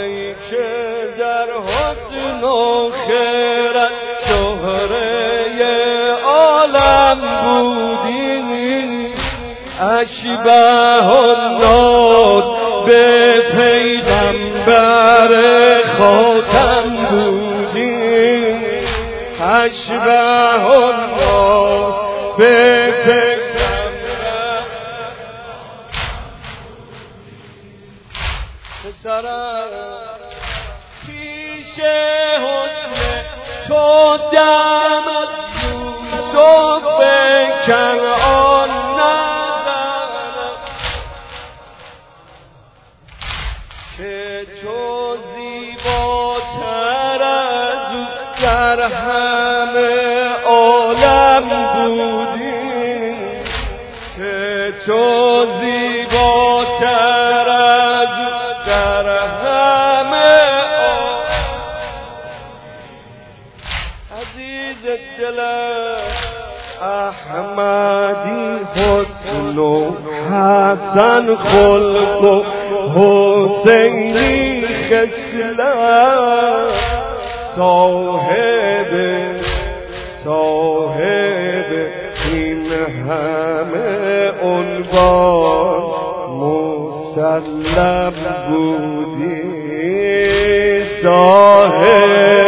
ای که در حسن و خیرت شهره عالم بودی، اشبه الناس به پیغمبر خاتم بودی، اشبه الناس به پیغمبر. پسرم پیش حسن تو دم از یوسف کنعان نزنم، که تو زیباتر از او در همه عالم بودی، که تو زیباتر از او در همه عالم. عزیز دلم احمدی حسن و حسن خلق و حسینی خصلت، صاحب این همه عنوان مسلم بودی، صاحب